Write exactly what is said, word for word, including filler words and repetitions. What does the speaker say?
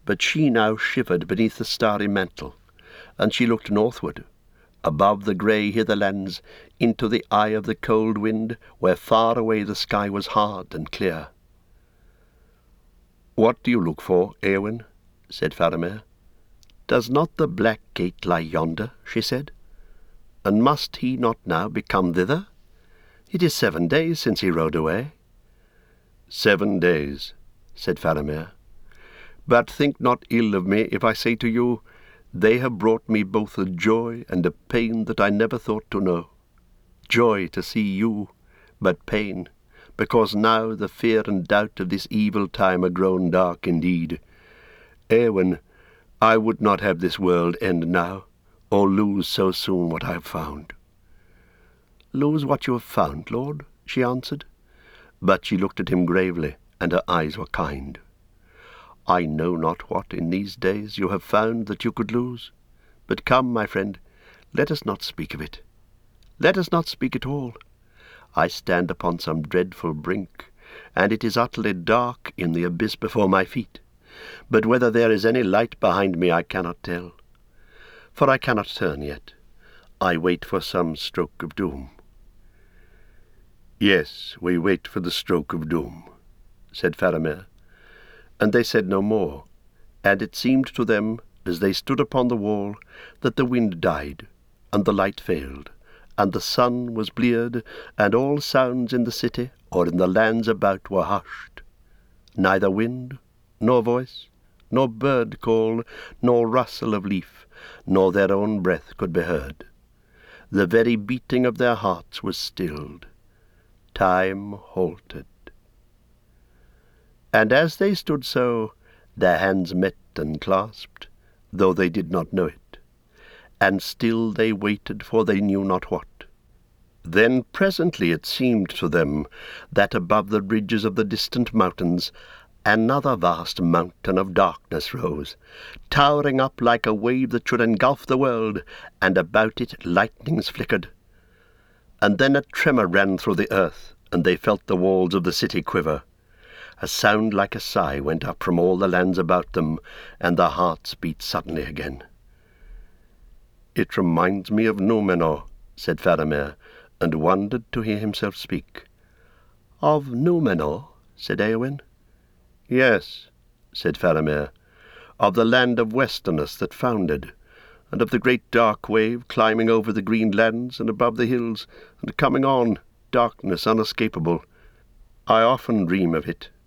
but she now shivered beneath the starry mantle, and she looked northward, above the grey hitherlands, into the eye of the cold wind, where far away the sky was hard and clear. "What do you look for, Éowyn?" said Faramir. "Does not the black gate lie yonder?" she said. "And must he not now be come thither? It is seven days since he rode away." "Seven days," said Faramir. "But think not ill of me if I say to you, they have brought me both a joy and a pain that I never thought to know. Joy to see you, but pain, because now the fear and doubt of this evil time are grown dark indeed. Éowyn, I would not have this world end now, or lose so soon what I have found." "Lose what you have found, lord?" she answered. But she looked at him gravely, and her eyes were kind. "I know not what in these days you have found that you could lose. But come, my friend, let us not speak of it. Let us not speak at all. I stand upon some dreadful brink, and it is utterly dark in the abyss before my feet. But whether there is any light behind me I cannot tell. For I cannot turn yet. I wait for some stroke of doom." "Yes, we wait for the stroke of doom," said Faramir. And they said no more, and it seemed to them, as they stood upon the wall, that the wind died, and the light failed, and the sun was bleared, and all sounds in the city or in the lands about were hushed. Neither wind, nor voice, nor bird call, nor rustle of leaf, nor their own breath could be heard. The very beating of their hearts was stilled. Time halted. And as they stood so, their hands met and clasped, though they did not know it, and still they waited for they knew not what. Then presently it seemed to them that above the ridges of the distant mountains another vast mountain of darkness rose, towering up like a wave that should engulf the world, and about it lightnings flickered. And then a tremor ran through the earth, and they felt the walls of the city quiver. A sound like a sigh went up from all the lands about them, and their hearts beat suddenly again. "It reminds me of Númenor," said Faramir, and wondered to hear himself speak. "Of Númenor?" said Éowyn. "Yes," said Faramir, "of the land of Westerness that founded, and of the great dark wave climbing over the green lands and above the hills, and coming on, darkness unescapable. I often dream of it,